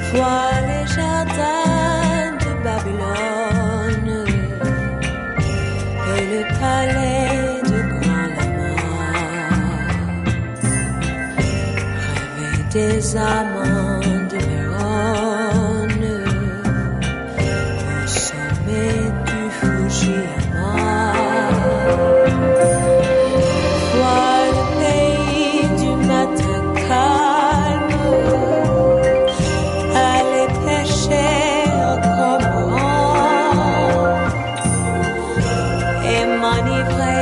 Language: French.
Vois les jardins de Babylone et le palais de Grand Lama. Rêver des amants de Vérone au sommet du Fujiyama. Vois le pays du matin calme, aller pêcher au cormorant et m'enivrer